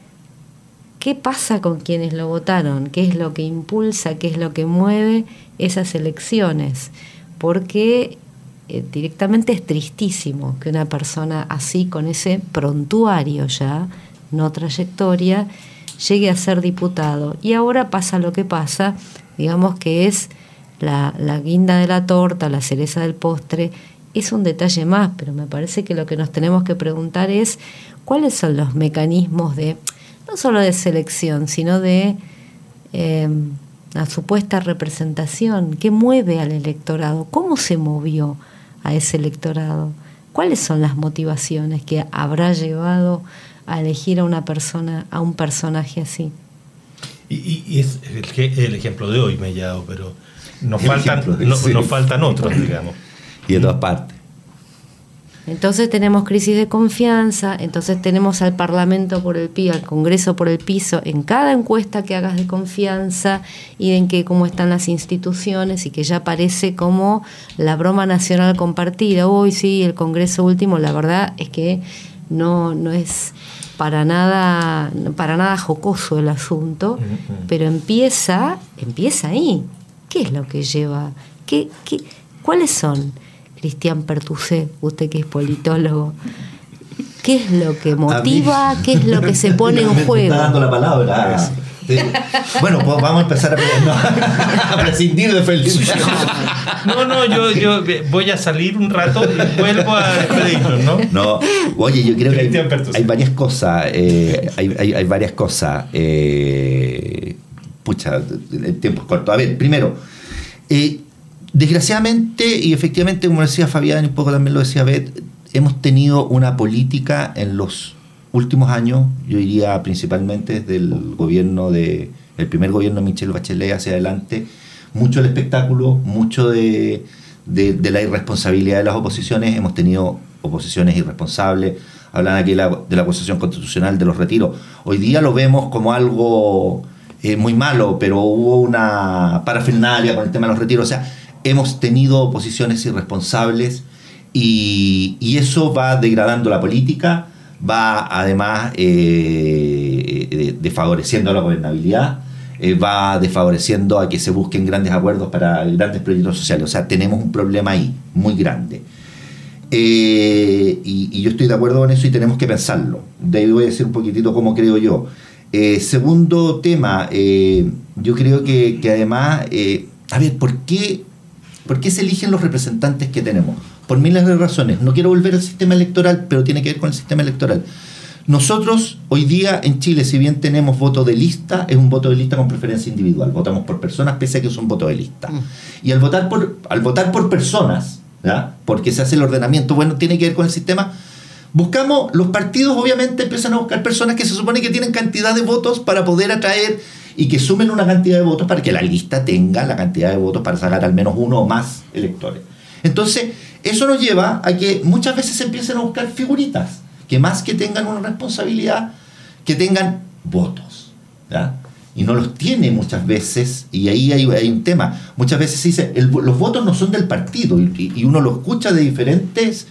¿Qué pasa con quienes lo votaron? ¿Qué es lo que impulsa? ¿Qué es lo que mueve esas elecciones? Porque eh, directamente es tristísimo que una persona así, con ese prontuario ya, no trayectoria, llegue a ser diputado. Y ahora pasa lo que pasa, digamos que es la, la guinda de la torta, la cereza del postre. Es un detalle más, pero me parece que lo que nos tenemos que preguntar es cuáles son los mecanismos de, no solo de selección, sino de eh, la supuesta representación. ¿Qué mueve al electorado? ¿Cómo se movió a ese electorado? ¿Cuáles son las motivaciones que habrá llevado a elegir a una persona, a un personaje así? Y, y, y es el, el ejemplo de hoy, Mellado, pero nos faltan, no, sí. nos faltan otros, digamos. Y de todas partes. Entonces tenemos crisis de confianza, entonces tenemos al Parlamento por el piso, al Congreso por el piso, en cada encuesta que hagas de confianza y en que cómo están las instituciones, y que ya parece como la broma nacional compartida. Hoy sí, el Congreso último, la verdad es que no, no es para nada, para nada jocoso el asunto, uh-huh. pero empieza, empieza ahí. ¿Qué es lo que lleva? ¿Qué, qué, ¿Cuáles son? Cristian Pertusé, usted que es politólogo, ¿qué es lo que motiva? ¿Qué es lo que se pone en juego? Me está dando la palabra. Sí. Bueno, pues vamos a empezar a, no, a prescindir de Felipe. No, no, yo, yo voy a salir un rato y vuelvo a despedirnos, ¿no? No, oye, yo creo que hay, hay varias cosas. Eh, hay, hay, hay varias cosas. Eh, pucha, el tiempo es corto. A ver, primero, eh, desgraciadamente, y efectivamente, como decía Fabián y un poco también lo decía Beth, hemos tenido una política en los últimos años, yo diría principalmente desde el gobierno de, el primer gobierno de Michelle Bachelet hacia adelante, mucho del espectáculo, mucho de, de, de la irresponsabilidad de las oposiciones. Hemos tenido oposiciones irresponsables, hablan aquí de la, de la acusación constitucional, de los retiros. Hoy día lo vemos como algo eh, muy malo, pero hubo una parafernalia con el tema de los retiros. O sea, hemos tenido posiciones irresponsables y, y eso va degradando la política, va además eh, de, desfavoreciendo la gobernabilidad, eh, va desfavoreciendo a que se busquen grandes acuerdos para grandes proyectos sociales. O sea, tenemos un problema ahí muy grande. Eh, y, y yo estoy de acuerdo con eso y tenemos que pensarlo. De ahí voy a decir un poquitito cómo creo yo. Eh, segundo tema, eh, yo creo que, que además, eh, a ver, ¿por qué? ¿Por qué se eligen los representantes que tenemos? Por miles de razones. No quiero volver al sistema electoral, pero tiene que ver con el sistema electoral. Nosotros, hoy día en Chile, si bien tenemos voto de lista, es un voto de lista con preferencia individual. Votamos por personas, pese a que es un voto de lista. Mm. Y al votar por, al votar por personas, ¿ya? Porque se hace el ordenamiento, bueno, tiene que ver con el sistema. Buscamos, los partidos obviamente empiezan a buscar personas que se supone que tienen cantidad de votos para poder atraer y que sumen una cantidad de votos para que la lista tenga la cantidad de votos para sacar al menos uno o más electores. Entonces, eso nos lleva a que muchas veces se empiecen a buscar figuritas, que más que tengan una responsabilidad, que tengan votos, ¿ya? Y no los tiene muchas veces, y ahí hay, hay un tema. Muchas veces se dice, el, los votos no son del partido, y, y uno lo escucha de diferentes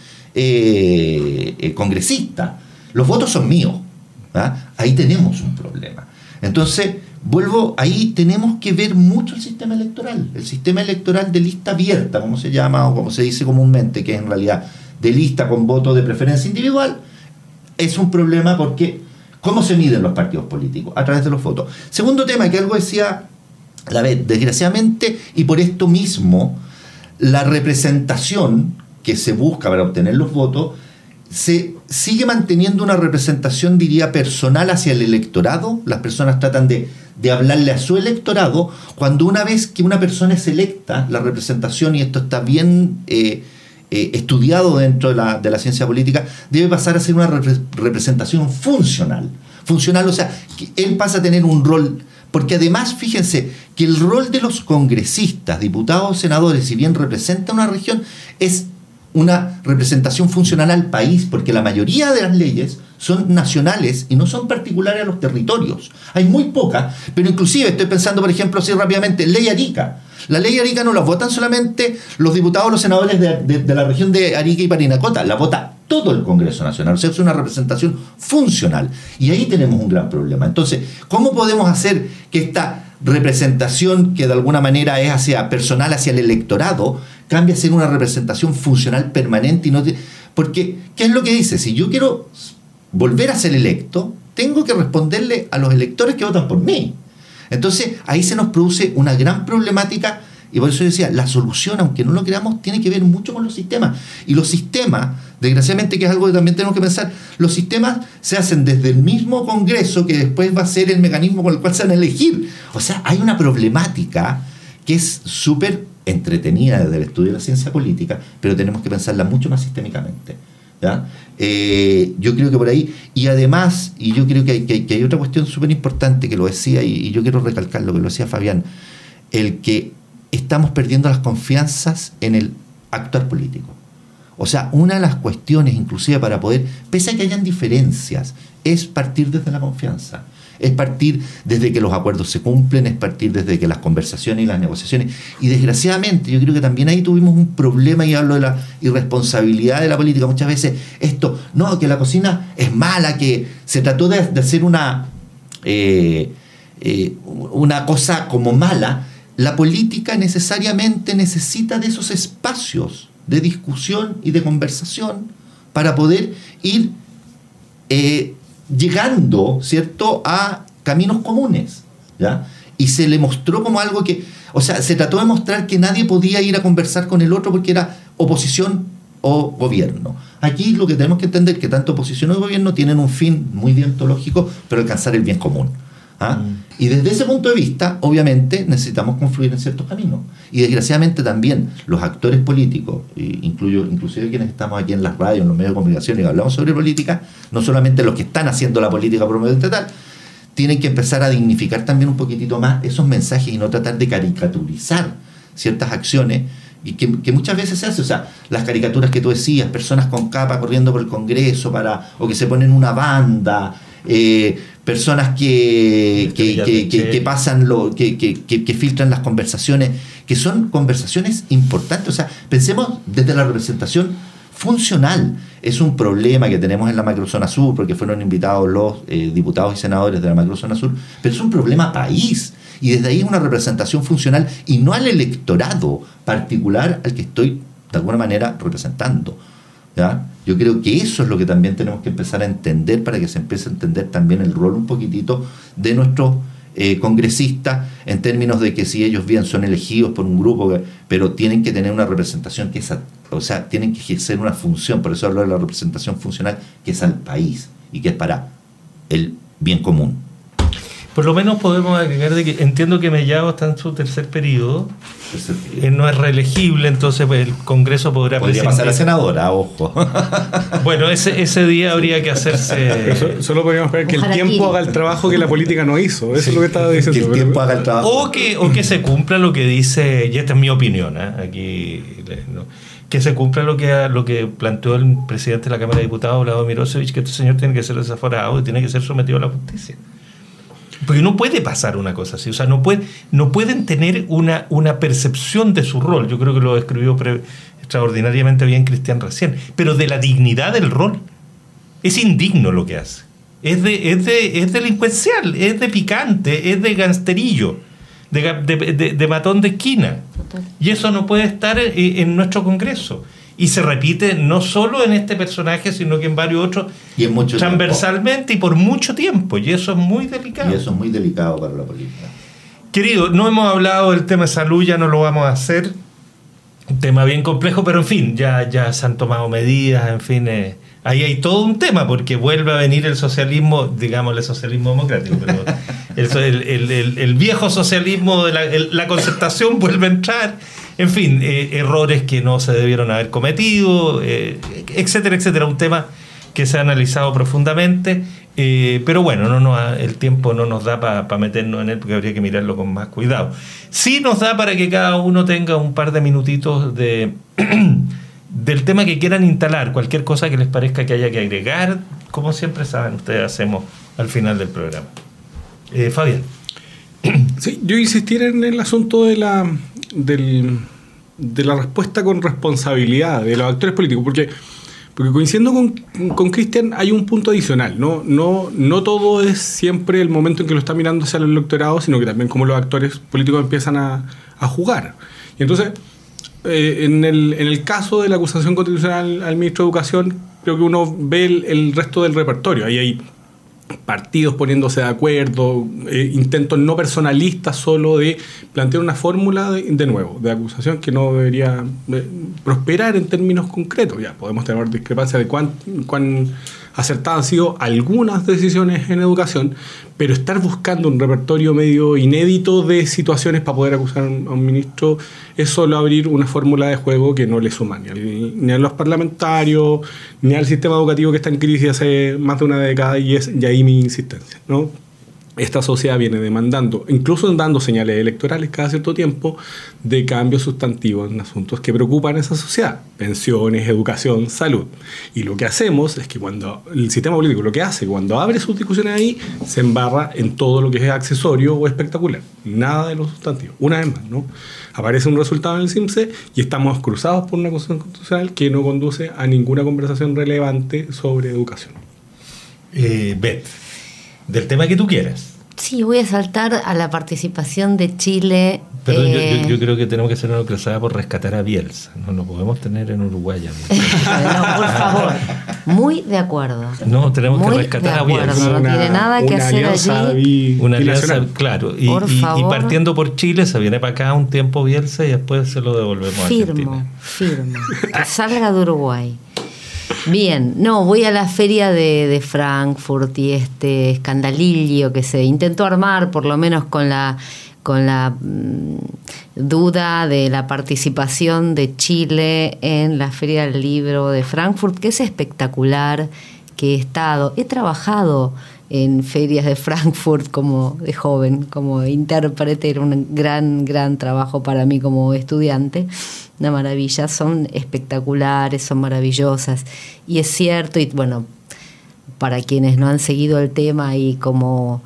eh, eh, congresistas. Los votos son míos, ¿ya? Ahí tenemos un problema. Entonces, vuelvo, ahí tenemos que ver mucho el sistema electoral, el sistema electoral de lista abierta, como se llama o como se dice comúnmente, que es en realidad de lista con voto de preferencia individual, es un problema porque ¿cómo se miden los partidos políticos? A través de los votos. Segundo tema, que algo decía la vez, desgraciadamente, y por esto mismo, la representación que se busca para obtener los votos se sigue manteniendo una representación, diría, personal hacia el electorado. Las personas tratan de, de hablarle a su electorado, cuando una vez que una persona es electa, la representación, y esto está bien eh, eh, estudiado dentro de la, de la ciencia política, debe pasar a ser una repre- representación funcional. Funcional, o sea, que él pasa a tener un rol, porque además, fíjense, que el rol de los congresistas, diputados, senadores, si bien representa una región, es una representación funcional al país, porque la mayoría de las leyes son nacionales y no son particulares a los territorios. Hay muy pocas, pero inclusive estoy pensando, por ejemplo, así rápidamente, ley Arica. La ley Arica no la votan solamente los diputados o los senadores de, de, de la región de Arica y Parinacota, la vota todo el Congreso Nacional, o sea, es una representación funcional. Y ahí tenemos un gran problema. Entonces, ¿cómo podemos hacer que esta representación, que de alguna manera es hacia personal, hacia el electorado, cambie a ser una representación funcional permanente? Y no te... Porque, ¿qué es lo que dice? Si yo quiero volver a ser electo, tengo que responderle a los electores que votan por mí. Entonces, ahí se nos produce una gran problemática, y por eso yo decía, la solución, aunque no lo creamos, tiene que ver mucho con los sistemas. Y los sistemas, desgraciadamente, que es algo que también tenemos que pensar, los sistemas se hacen desde el mismo Congreso, que después va a ser el mecanismo con el cual se van a elegir. O sea, hay una problemática que es súper entretenida desde el estudio de la ciencia política, pero tenemos que pensarla mucho más sistémicamente. ¿Ya? Eh, yo creo que por ahí, y además, y yo creo que hay, que hay, que hay otra cuestión súper importante que lo decía, y, y yo quiero recalcar lo que lo decía Fabián, el que estamos perdiendo las confianzas en el actuar político. O sea, una de las cuestiones, inclusive para poder, pese a que hayan diferencias, es partir desde la confianza. Es partir desde que los acuerdos se cumplen, es partir desde que las conversaciones y las negociaciones. Y desgraciadamente, yo creo que también ahí tuvimos un problema, y hablo de la irresponsabilidad de la política. Muchas veces esto, no, que la cocina es mala, que se trató de, de hacer una, eh, eh, una cosa como mala. La política necesariamente necesita de esos espacios de discusión y de conversación para poder ir eh, llegando, ¿cierto?, a caminos comunes, ¿ya? Y se le mostró como algo que, o sea, se trató de mostrar que nadie podía ir a conversar con el otro porque era oposición o gobierno. Aquí lo que tenemos que entender es que tanto oposición o gobierno tienen un fin muy deontológico, pero alcanzar el bien común. ¿Ah? Mm. Y desde ese punto de vista, obviamente, necesitamos confluir en ciertos caminos. Y desgraciadamente también los actores políticos, incluyo, inclusive quienes estamos aquí en las radios, en los medios de comunicación y hablamos sobre política, no solamente los que están haciendo la política por medio estatal, tienen que empezar a dignificar también un poquitito más esos mensajes y no tratar de caricaturizar ciertas acciones y que, que muchas veces se hace. O sea, las caricaturas que tú decías, personas con capa corriendo por el Congreso para, o que se ponen una banda, eh, personas que, que, que, que, que pasan lo, que, que, que, que filtran las conversaciones, que son conversaciones importantes. O sea, pensemos desde la representación funcional. Es un problema que tenemos en la macrozona sur, porque fueron invitados los eh, diputados y senadores de la macrozona sur, pero es un problema país, y desde ahí es una representación funcional y no al electorado particular al que estoy de alguna manera representando. ¿Ya? Yo creo que eso es lo que también tenemos que empezar a entender, para que se empiece a entender también el rol un poquitito de nuestros eh, congresistas, en términos de que si ellos bien son elegidos por un grupo, pero tienen que tener una representación que es, a, o sea, tienen que ejercer una función. Por eso hablo de la representación funcional, que es al país y que es para el bien común. Por lo menos podemos agregar de que entiendo que Mellado está en su tercer periodo, eh, no es reelegible, entonces pues, el Congreso podrá... Podría pasar a senadora, ojo. Bueno, ese, ese día habría que hacerse... Solo, solo podríamos esperar que el tiempo haga el trabajo que la política no hizo. Eso sí, es lo que estaba diciendo. Que el tiempo haga el trabajo. O que, o que se cumpla lo que dice, y esta es mi opinión, ¿eh? Aquí... No, que se cumpla lo que, lo que planteó el presidente de la Cámara de Diputados, Vlado Mirosevic, que este señor tiene que ser desaforado y tiene que ser sometido a la justicia. Porque no puede pasar una cosa así. O sea, no, puede, no pueden tener una, una percepción de su rol. Yo creo que lo describió pre, extraordinariamente bien Cristian recién. Pero de la dignidad del rol. Es indigno lo que hace. Es, de, es, de, es delincuencial, es de picante, es de gangsterillo, de, de, de, de matón de esquina. Total. Y eso no puede estar en nuestro Congreso. Y se repite no solo en este personaje, sino que en varios otros, y en mucho transversalmente tiempo. Y por mucho tiempo. Y eso es muy delicado. Y eso es muy delicado para la política. Querido, no hemos hablado del tema de salud, ya no lo vamos a hacer. Un tema bien complejo, pero en fin, ya, ya se han tomado medidas, en fin. Eh, ahí hay todo un tema, porque vuelve a venir el socialismo, digamos el socialismo democrático, pero el, el, el, el, el viejo socialismo, de la, el, la concertación vuelve a entrar. en fin, eh, errores que no se debieron haber cometido, eh, etcétera, etcétera. Un tema que se ha analizado profundamente, eh, pero bueno, no, no, el tiempo no nos da para pa meternos en él, porque habría que mirarlo con más cuidado. Sí nos da para que cada uno tenga un par de minutitos de del tema que quieran instalar, cualquier cosa que les parezca que haya que agregar, como siempre saben ustedes, hacemos al final del programa. Eh, Fabián. Sí, yo insistiría en el asunto de la del, de la respuesta con responsabilidad de los actores políticos, porque Porque coincidiendo con, con Cristian, hay un punto adicional. ¿no? No, no todo es siempre el momento en que lo está mirando hacia el electorado, sino que también como los actores políticos empiezan a, a jugar. Y entonces, eh, en, el, en el caso de la acusación constitucional al ministro de Educación, creo que uno ve el, el resto del repertorio. Ahí hay partidos poniéndose de acuerdo, eh, intentos no personalistas solo de plantear una fórmula de, de nuevo, de acusación que no debería eh, prosperar en términos concretos. Ya podemos tener discrepancia de cuán, cuán acertadas han sido algunas decisiones en educación, pero estar buscando un repertorio medio inédito de situaciones para poder acusar a un ministro es solo abrir una fórmula de juego que no le suma ni, al, ni a los parlamentarios, ni al sistema educativo que está en crisis hace más de una década, y es y ahí mi insistencia, ¿no? Esta sociedad viene demandando, incluso dando señales electorales cada cierto tiempo, de cambios sustantivos en asuntos que preocupan a esa sociedad: pensiones, educación, salud. Y lo que hacemos es que cuando el sistema político lo que hace, cuando abre sus discusiones ahí, se embarra en todo lo que es accesorio o espectacular. Nada de lo sustantivo. Una vez más, ¿no? Aparece un resultado en el CIMSE y estamos cruzados por una acusación constitucional que no conduce a ninguna conversación relevante sobre educación. Eh, Beth, del tema que tú quieras. Sí, voy a saltar a la participación de Chile. Perdón, eh... yo, yo, yo creo que tenemos que hacer una cruzada por rescatar a Bielsa. No lo podemos tener en Uruguay. No, por favor. Muy de acuerdo. No, tenemos Muy que rescatar a Bielsa. No una, tiene nada que hacer allí. Una alianza, claro. Y, y, y partiendo por Chile, se viene para acá un tiempo Bielsa y después se lo devolvemos firmo, a Argentina. Firmo, firmo. Que salga de Uruguay. Bien, no, voy a la feria de, de Frankfurt y este escandalillo que se intentó armar, por lo menos con la con la mmm, duda de la participación de Chile en la Feria del Libro de Frankfurt, que es espectacular, que he estado, he trabajado en ferias de Frankfurt como de joven, como intérprete, era un gran, gran trabajo para mí como estudiante, una maravilla, son espectaculares, son maravillosas, y es cierto, y bueno, para quienes no han seguido el tema, y como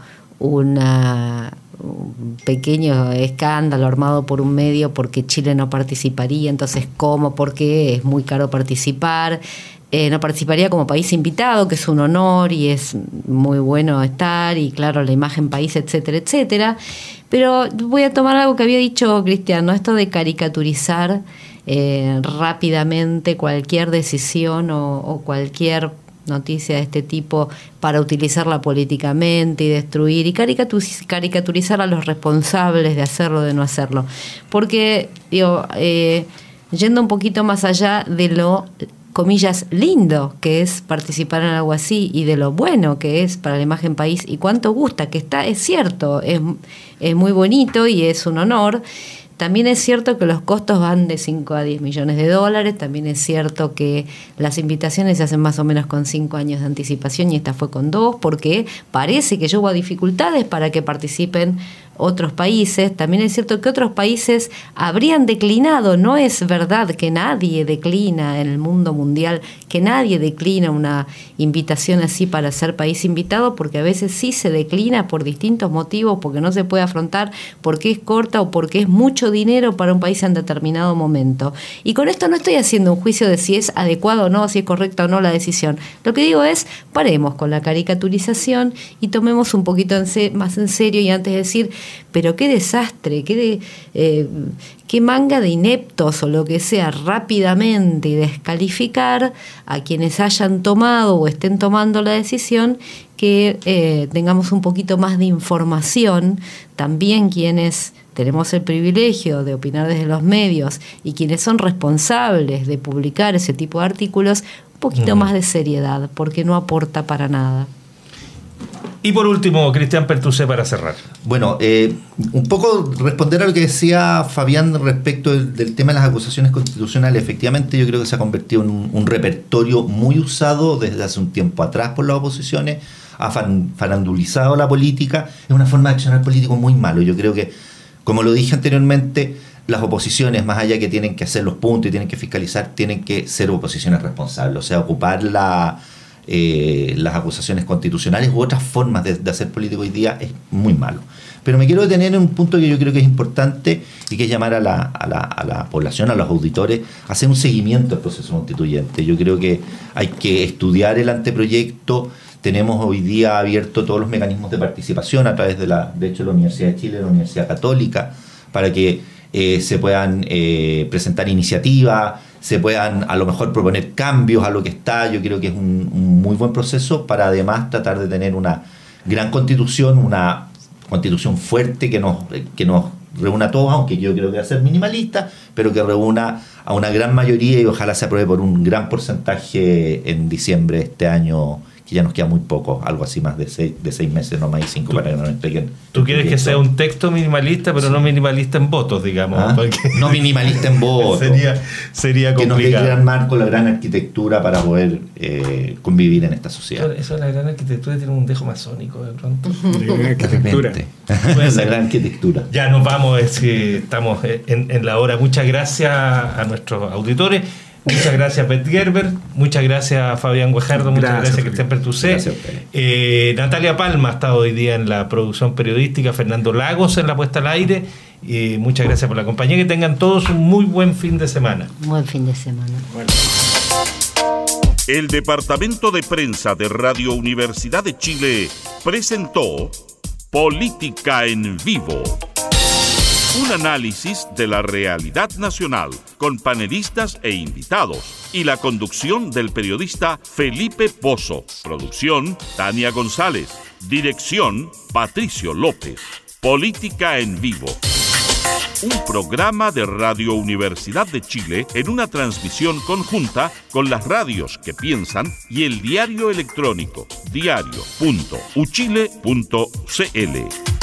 una un pequeño escándalo armado por un medio porque Chile no participaría, entonces ¿cómo? Porque es muy caro participar. Eh, no participaría como país invitado, que es un honor y es muy bueno estar, y claro, la imagen país, etcétera, etcétera. Pero voy a tomar algo que había dicho Cristian, ¿no? Esto de caricaturizar eh, rápidamente cualquier decisión o, o cualquier noticia de este tipo para utilizarla políticamente y destruir y caricaturizar a los responsables de hacerlo o de no hacerlo. Porque, digo, eh, yendo un poquito más allá de lo, comillas, lindo que es participar en algo así, y de lo bueno que es para la imagen país, y cuánto gusta, que está, es cierto, es, es muy bonito y es un honor. También es cierto que los costos van de cinco a diez millones de dólares, también es cierto que las invitaciones se hacen más o menos con cinco años de anticipación, y esta fue con dos, porque parece que ya hubo dificultades para que participen otros países. También es cierto que otros países habrían declinado. No es verdad que nadie declina en el mundo mundial, que nadie declina una invitación así para ser país invitado, porque a veces sí se declina por distintos motivos, porque no se puede afrontar, porque es corta o porque es mucho dinero para un país en determinado momento. Y con esto no estoy haciendo un juicio de si es adecuado o no, si es correcta o no la decisión. Lo que digo es, paremos con la caricaturización y tomemos un poquito en se- más en serio, y antes de decir, pero qué desastre, qué, de, eh, qué manga de ineptos o lo que sea, rápidamente, y descalificar a quienes hayan tomado o estén tomando la decisión, que eh, tengamos un poquito más de información, también quienes tenemos el privilegio de opinar desde los medios y quienes son responsables de publicar ese tipo de artículos, un poquito mm. más de seriedad, porque no aporta para nada. Y por último, Cristian Pertusé, para cerrar. Bueno, eh, un poco responder a lo que decía Fabián respecto del, del tema de las acusaciones constitucionales. Efectivamente, yo creo que se ha convertido en un, un repertorio muy usado desde hace un tiempo atrás por las oposiciones, ha fan, farandulizado la política, es una forma de accionar político muy malo. Yo creo que, como lo dije anteriormente, las oposiciones, más allá que tienen que hacer los puntos y tienen que fiscalizar, tienen que ser oposiciones responsables, o sea, ocupar la... Eh, las acusaciones constitucionales u otras formas de, de hacer política hoy día es muy malo. Pero me quiero detener en un punto que yo creo que es importante y que es llamar a la, a la, a la población, a los auditores, a hacer un seguimiento del proceso constituyente. Yo creo que hay que estudiar el anteproyecto. Tenemos hoy día abierto todos los mecanismos de participación a través de la, de hecho, la Universidad de Chile, la Universidad Católica, para que eh, se puedan eh, presentar iniciativas, se puedan a lo mejor proponer cambios a lo que está. Yo creo que es un, un muy buen proceso para además tratar de tener una gran constitución, una constitución fuerte que nos, que nos reúna a todos, aunque yo creo que va a ser minimalista, pero que reúna a una gran mayoría y ojalá se apruebe por un gran porcentaje en diciembre de este año, que ya nos queda muy poco, algo así más de seis, de seis meses, no más y cinco, ¿Tú, para que nos entreguen. Tú quieres que sea un texto minimalista, pero sí, no minimalista en votos, digamos. ¿Ah? Porque no minimalista en votos. sería, sería complicado. Que nos dé el gran marco, la gran arquitectura para poder eh, convivir en esta sociedad. Eso de la gran arquitectura tiene un dejo masónico de pronto. La gran arquitectura. La gran arquitectura. Ya nos vamos, es que estamos en, en la hora. Muchas gracias a nuestros auditores. Muchas gracias, Beth Gerber. Muchas gracias, Fabián Guajardo. Muchas gracias, gracias Cristian Pertusé. Eh, Natalia Palma ha estado hoy día en la producción periodística. Fernando Lagos en la puesta al aire. Eh, muchas gracias por la compañía. Que tengan todos un muy buen fin de semana. Buen fin de semana. Bueno. El Departamento de Prensa de Radio Universidad de Chile presentó Política en Vivo. Un análisis de la realidad nacional con panelistas e invitados y la conducción del periodista Felipe Pozo. Producción Tania González. Dirección Patricio López. Política en Vivo. Un programa de Radio Universidad de Chile en una transmisión conjunta con las radios que piensan y el diario electrónico diario punto uchile punto cl.